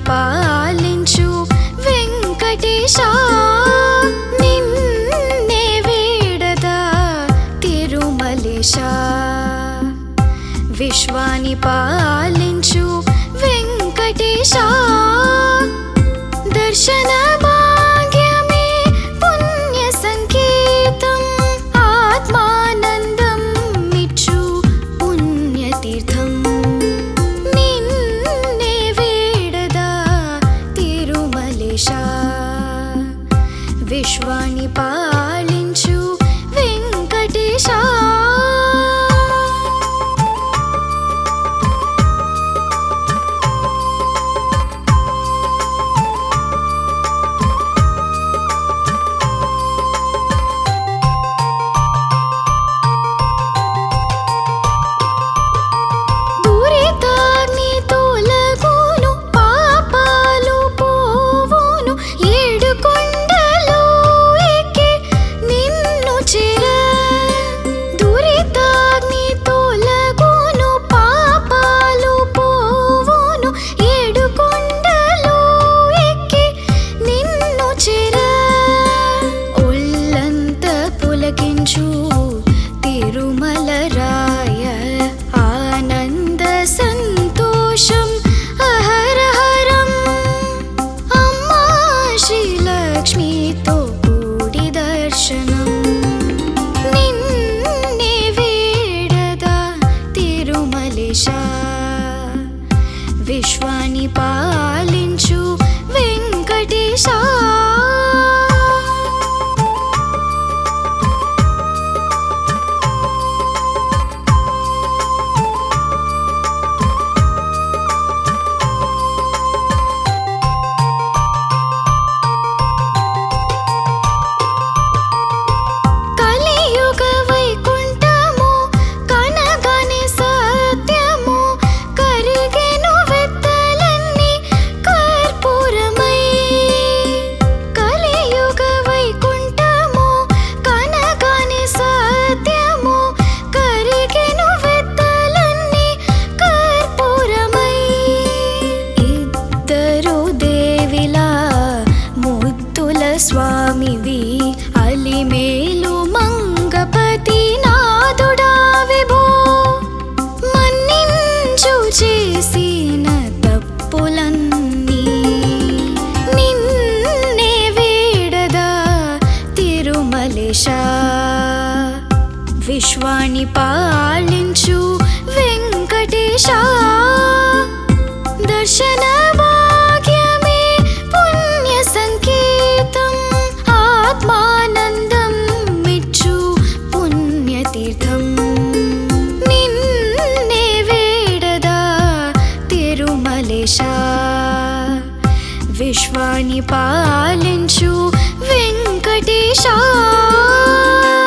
పాలించు వెంకటేశా నిన్నే వేడదా తిరుమలేశా విశ్వాని పాలించు వెంకటేశా దర్శన భాగ్యమే పుణ్య సంకేతం ఆత్మానందం మిచ్చు పుణ్యతీర్థం నిన్నే వేడదా తిరుమలేశా విశ్వాని పాలించు వెంకటేశా తిరుమల రాయ ఆనంద సంతోషం అహరహరం అమ్మా శ్రీలక్ష్మితో కూడి దర్శనం నిన్నే వేడదా తిరుమలేశా విశ్వాని పాలించు వెంకటేశా స్వామివి అలిమేలు మంగపతి నాదుడా విభో మన్నించు చేసిన తప్పులన్నీ నిన్నే వేడదా తిరుమలేశా విశ్వాని పాలించు వెంకటేశా దర్శన భాగ్యమే పుణ్య సంకేతం ఆత్మానందం మిచ్చు పుణ్యతీర్థం నిన్నే వేడదా తిరుమలేశా విశ్వాని పాలించు వెంకటేశా